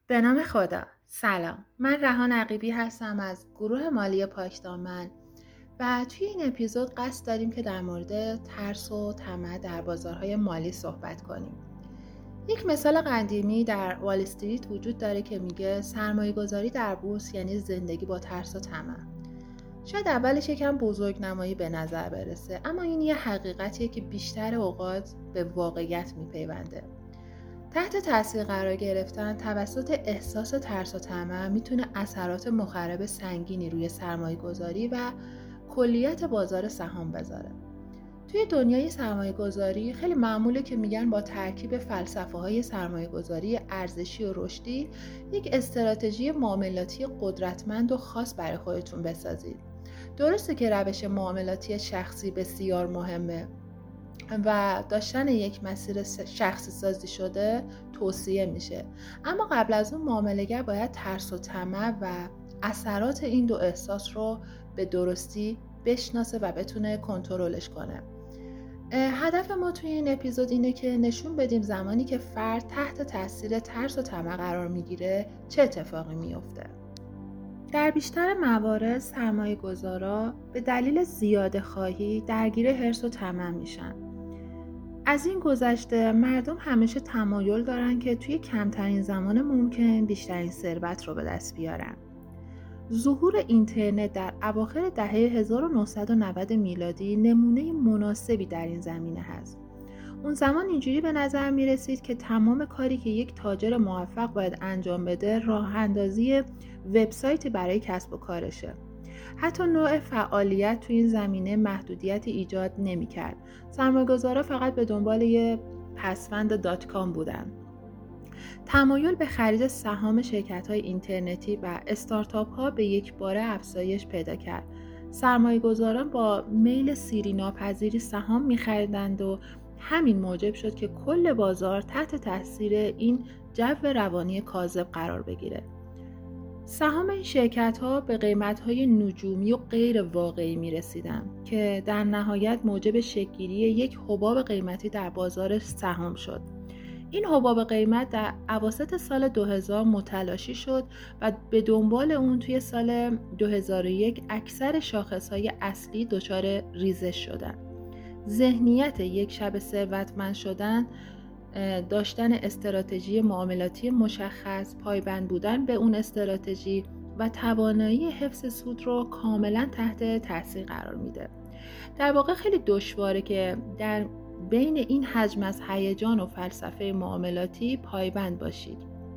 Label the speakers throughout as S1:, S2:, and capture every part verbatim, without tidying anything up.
S1: به نام خدا. سلام، من رهان عقیبی هستم از گروه مالی پاکدامن و توی این اپیزود قصد داریم که در مورد ترس و طمع در بازارهای مالی صحبت کنیم. یک مثال قدیمی در وال استریت وجود داره که میگه سرمایه گذاری در بورس یعنی زندگی با ترس و طمع. شاید اولش یکم بزرگ نمایی به نظر برسه، اما این یه حقیقتیه که بیشتر اوقات به واقعیت میپیونده. تحت تاثیر قرار گرفتن توسط احساس ترس و طمع میتونه اثرات مخرب سنگینی روی سرمایه گذاری و کلیت بازار سهام بذاره. توی دنیای سرمایه گذاری خیلی معموله که میگن با ترکیب فلسفه های سرمایه گذاری ارزشی و رشدی یک استراتژی معاملاتی قدرتمند و خاص برای خودتون بسازید. درسته که روش معاملاتی شخصی بسیار مهمه و داشتن یک مسیر شخصی سازی شده توصیه میشه، اما قبل از اون معامله‌گر باید ترس و طمع و اثرات این دو احساس رو به درستی بشناسه و بتونه کنترلش کنه. هدف ما توی این اپیزود اینه که نشون بدیم زمانی که فرد تحت تاثیر ترس و طمع قرار میگیره چه اتفاقی میفته. در بیشتر موارد سرمایه گذارا به دلیل زیاده خواهی درگیر حرص و طمع میشن. از این گذشته مردم همیشه تمایل دارن که توی کمترین زمان ممکن بیشترین ثروت رو به دست بیارن. ظهور اینترنت در اواخر دهه هزار و نهصد و نود میلادی نمونه مناسبی در این زمینه هست. اون زمان اینجوری به نظر می رسید که تمام کاری که یک تاجر موفق باید انجام بده راه اندازی وبسایت برای کسب و کارشه. حتی نوع فعالیت توی این زمینه محدودیت ایجاد نمی کرد. سرمایه‌گذارا فقط به دنبال یه پسوند دات کام بودن. تمایل به خرید سهام شرکت‌های اینترنتی و استارتاپ ها به یک باره افزایش پیدا کرد. سرمایه‌گذاران با میل سیری ناپذیری سهام می خریدند و همین موجب شد که کل بازار تحت تاثیر این جو روانی کاذب قرار بگیره. سهام این شرکت‌ها به قیمت‌های نجومی و غیر واقعی می‌رسیدند که در نهایت موجب شکل‌گیری یک حباب قیمتی در بازار سهام شد. این حباب قیمت در اواسط سال دو هزار متلاشی شد و به دنبال اون توی سال دو هزار و یک اکثر شاخص‌های اصلی دچار ریزش شدند. ذهنیت یک شب ثروتمند شدن، داشتن استراتژی معاملاتی مشخص، پایبند بودن به اون استراتژی و توانایی حفظ سود رو کاملا تحت تاثیر قرار میده. در واقع خیلی دشواره که در بین این حجم از هیجان و فلسفه معاملاتی پایبند باشید.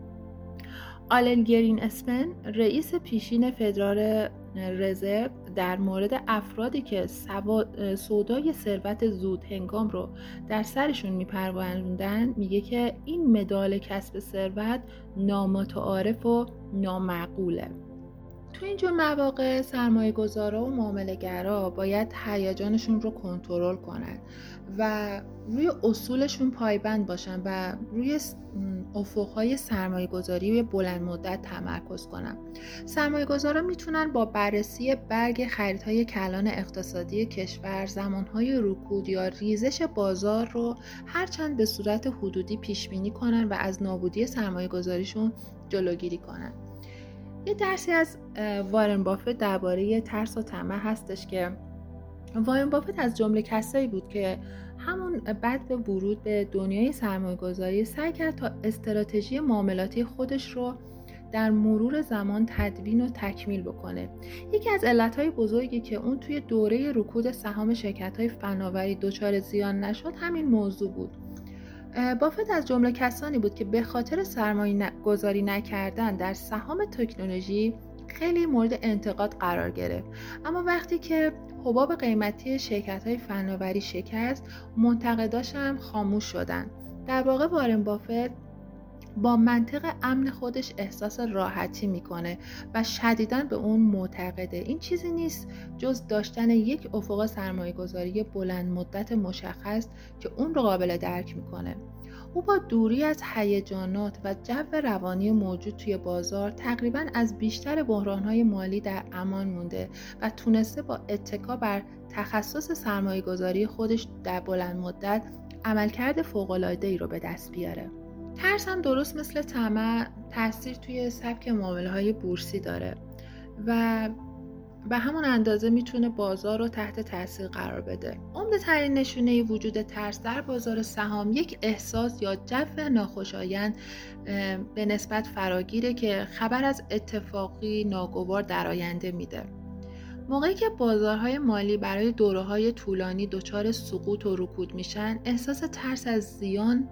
S1: آلن گرین اسپن، رئیس پیشین فدرال رزرو، در مورد افرادی که سودای ثروت زود هنگام رو در سرشون میپروندن میگه که این مدال کسب ثروت نامتعارف و نامعقوله. تو اینجور مواقع سرمایه گذارا و معامله‌گرا باید هیجانشون رو کنترل کنن و روی اصولشون پایبند باشن و روی افقهای سرمایه گذاری بلند مدت تمرکز کنن. سرمایه گذارا میتونن با بررسی برگ خریدهای کلان اقتصادی کشور، زمانهای رکود یا ریزش بازار رو هرچند به صورت حدودی پیش بینی کنن و از نابودی سرمایه گذاریشون جلوگیری کنن. یه درسی از وارن بافت درباره ترس و طمع هستش که وارن بافت از جمله کسایی بود که همون بعد به ورود به دنیای سرمایه‌گذاری سعی کرد تا استراتژی معاملاتی خودش رو در مرور زمان تدوین و تکمیل بکنه. یکی از علتهای بزرگی که اون توی دوره رکود سهام شرکت‌های فناوری دچار زیان نشد همین موضوع بود. بافت از جمله کسانی بود که به خاطر سرمایه گذاری نکردن در سهام تکنولوژی خیلی مورد انتقاد قرار گرفت، اما وقتی که حباب قیمتی شرکت‌های فناوری شکست، منتقداش هم خاموش شدن. در واقع وارن بافت با منطق امن خودش احساس راحتی میکنه و شدیداً به اون معتقده. این چیزی نیست جز داشتن یک افق سرمایه گذاری بلند مدت مشخص که اون رو قابل درک میکنه. او با دوری از هیجانات و جو روانی موجود توی بازار تقریباً از بیشتر بحران‌های مالی در امان مونده و تونسته با اتکا بر تخصص سرمایه گذاری خودش در بلند مدت عملکرد فوق‌العاده‌ای رو به دست بیاره. ترس هم درست مثل طمع تاثیر توی سبک معامله‌های بورسی داره و به همون اندازه میتونه بازار رو تحت تاثیر قرار بده. عمده ترین نشونه وجود ترس در بازار سهام یک احساس یا جو ناخوشایند به نسبت فراگیره که خبر از اتفاقی ناگوار در آینده میده. موقعی که بازارهای مالی برای دوره‌های طولانی دچار سقوط و رکود میشن، احساس ترس از زیان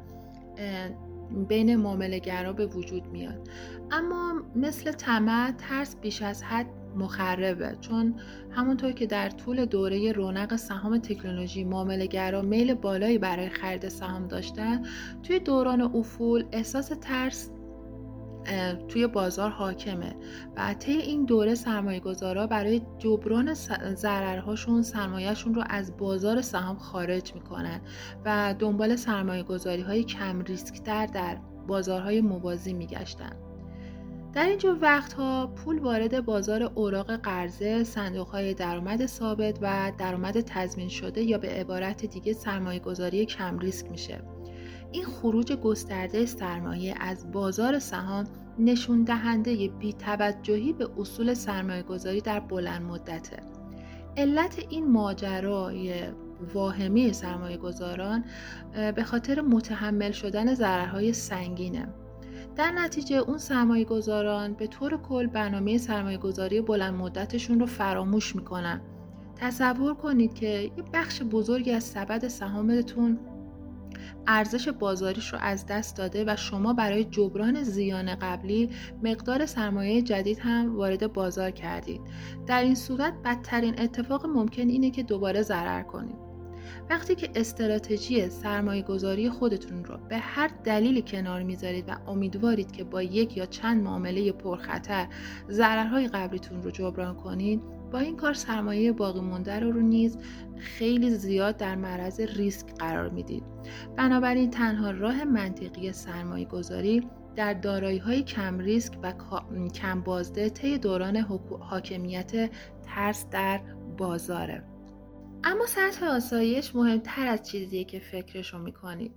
S1: بین معامله‌گرا به وجود میاد. اما مثل طمع، ترس بیش از حد مخربه، چون همونطور که در طول دوره رونق سهام تکنولوژی معامله‌گرا میل بالایی برای خرید سهام داشتن، توی دوران افول احساس ترس توی بازار حاکمه و طی این دوره سرمایه‌گذارا برای جبران ضررهاشون سرمایه‌شون رو از بازار سهام خارج میکنن و دنبال سرمایه‌گذاری‌های کم ریسک‌تر در بازارهای موازی میگشتن. در اینجور وقتها پول وارد بازار اوراق قرضه، صندوق‌های درآمد ثابت و درآمد تضمین شده یا به عبارت دیگه سرمایه‌گذاری کم ریسک میشه. این خروج گسترده سرمایه از بازار سهام نشون دهنده بی‌توجهی به اصول سرمایه‌گذاری در بلند مدته. علت این ماجرای واهمی سرمایه‌گذاران به خاطر متحمل شدن ضررهای سنگینه. در نتیجه اون سرمایه‌گذاران به طور کل برنامه سرمایه‌گذاری بلند مدتشون رو فراموش میکنن. تصور کنید که یه بخش بزرگی از سبد سهامتون ارزش بازاریش رو از دست داده و شما برای جبران زیان قبلی مقدار سرمایه جدید هم وارد بازار کردید. در این صورت بدترین اتفاق ممکن اینه که دوباره ضرر کنید. وقتی که استراتژی سرمایه گذاری خودتون رو به هر دلیلی کنار میذارید و امیدوارید که با یک یا چند معامله پرخطر ضررهای قبلیتون رو جبران کنید، با این کار سرمایه باقی مونده رو, رو نیز خیلی زیاد در معرض ریسک قرار میدید. بنابراین تنها راه منطقی سرمایه گذاری در دارایی‌های کم ریسک و کم بازده طی دوران حاکمیت ترس در بازاره. اما سطح آسایش مهمتر از چیزیه که فکرشو میکنید.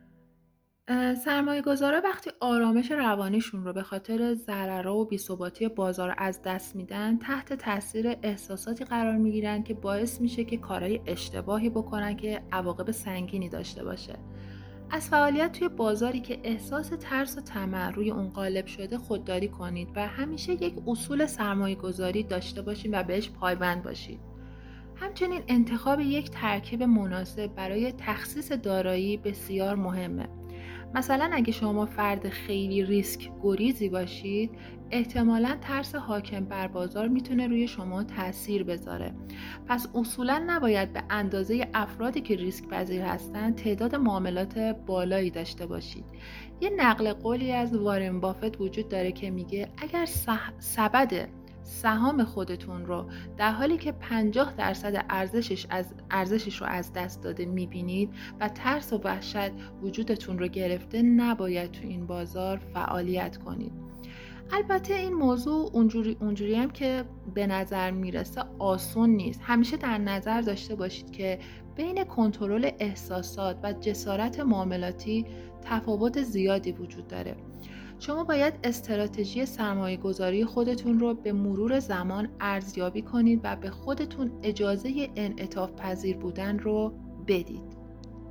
S1: سرمایه گذارا وقتی آرامش روانیشون رو به خاطر ضررها و بی‌ثباتی بازار از دست میدن، تحت تاثیر احساساتی قرار میگیرن که باعث میشه که کارهای اشتباهی بکنن که عواقب سنگینی داشته باشه. از فعالیت توی بازاری که احساس ترس و طمع روی اون غالب شده خودداری کنید و همیشه یک اصول سرمایه گذاری داشته باشید و بهش پایبند باشید. همچنین انتخاب یک ترکیب مناسب برای تخصیص دارایی بسیار مهمه. مثلا اگه شما فرد خیلی ریسک گریزی باشید، احتمالاً ترس حاکم بر بازار میتونه روی شما تأثیر بذاره. پس اصولاً نباید به اندازه افرادی که ریسک پذیر هستن تعداد معاملات بالایی داشته باشید. یه نقل قولی از وارن بافت وجود داره که میگه اگر سبد سهام خودتون رو در حالی که پنجاه درصد ارزشش از ارزشش رو از دست داده میبینید و ترس و وحشت وجودتون رو گرفته، نباید تو این بازار فعالیت کنید. البته این موضوع اونجوری اونجوری هم که به نظر میرسه آسون نیست. همیشه در نظر داشته باشید که بین کنترل احساسات و جسارت معاملاتی تفاوت زیادی وجود داره. شما باید استراتژی سرمایه گذاری خودتون رو به مرور زمان ارزیابی کنید و به خودتون اجازه انعطاف پذیر بودن رو بدید.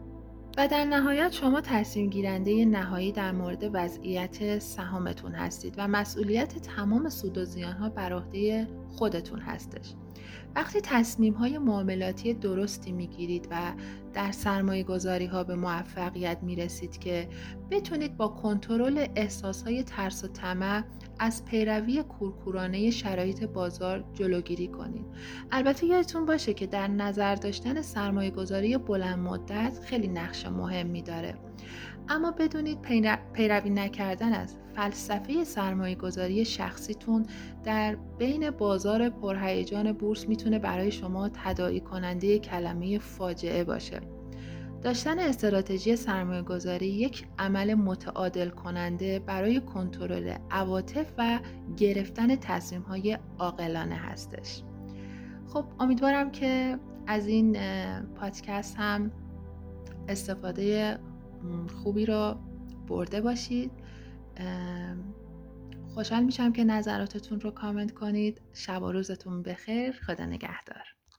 S1: و در نهایت شما تصمیم گیرنده نهایی در مورد وضعیت سهامتون هستید و مسئولیت تمام سود و زیانها بر عهده خودتون هستش. وقتی تصمیم‌های معاملاتی درستی میگیرید و در سرمایه گذاری ها به موفقیت میرسید که بتونید با کنترل احساسهای ترس و طمع از پیروی کورکورانه شرایط بازار جلوگیری کنید. البته یادتون باشه که در نظر داشتن سرمایه گذاری بلند مدت خیلی نقش مهمی داره. اما بدونید پیروی نکردن از فلسفه سرمایه گذاری شخصیتون در بین بازار پرهیجان بورس میتونه برای شما تداعی کننده کلمه فاجعه باشه. داشتن استراتژی سرمایه گذاری یک عمل متعادل کننده برای کنترل عواطف و گرفتن تصمیم های عاقلانه هستش. خب امیدوارم که از این پادکست هم استفاده خوبی را برده باشید. خوشحال میشم که نظراتتون رو کامنت کنید. شب و روزتون بخیر. خدا نگهدار.